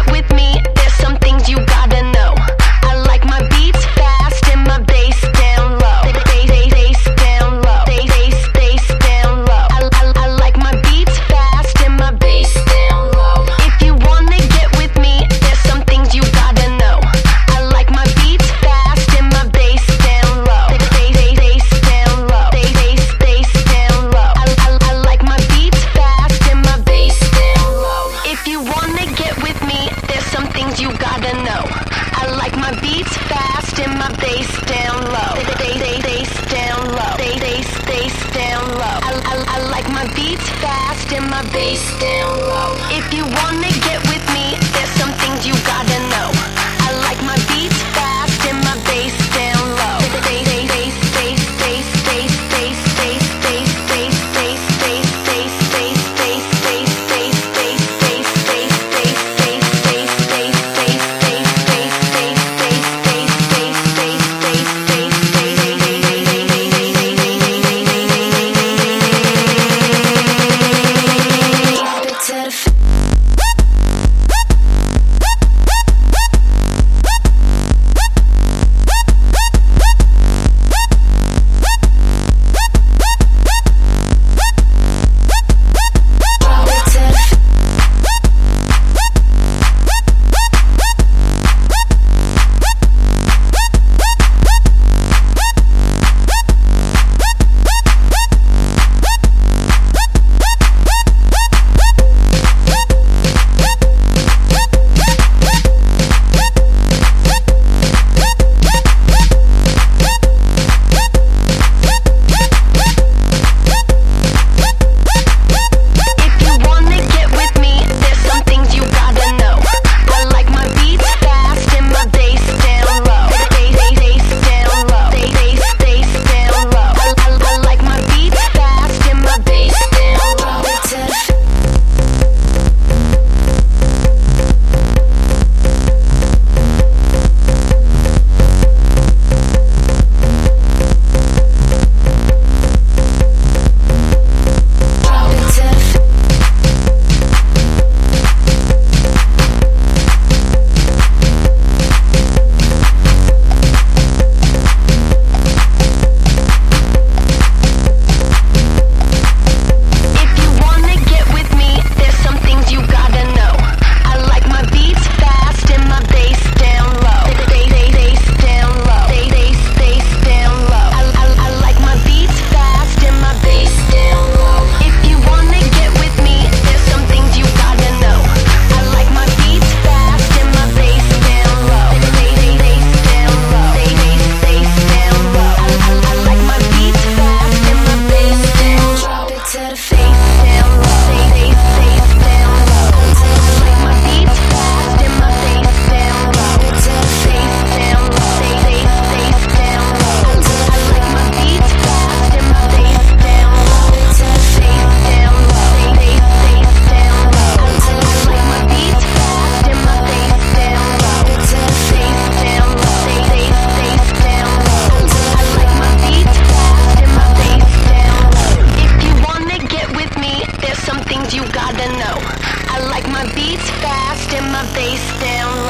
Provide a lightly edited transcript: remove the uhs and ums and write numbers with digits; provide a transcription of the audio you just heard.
with me, there's some things you gotta know. I like my beats fast and my bass down low. Bass down low. Bass down low. I like my beats fast and my bass down low. If you wanna get with me, there's some things you gotta know. I like my beats fast and my bass down low. Bass down low. Bass down low. I like my beats fast and my bass down low. If you wanna get with me, there's some things you gotta know. I like my beats fast and my bass down low. Bass down low. Bass down low. I like my beats fast and my bass down low. If you wanna get with me, there's some things you gotta know. I like my beats fast and my bass down low. You gotta know. I like my beats fast and my bass down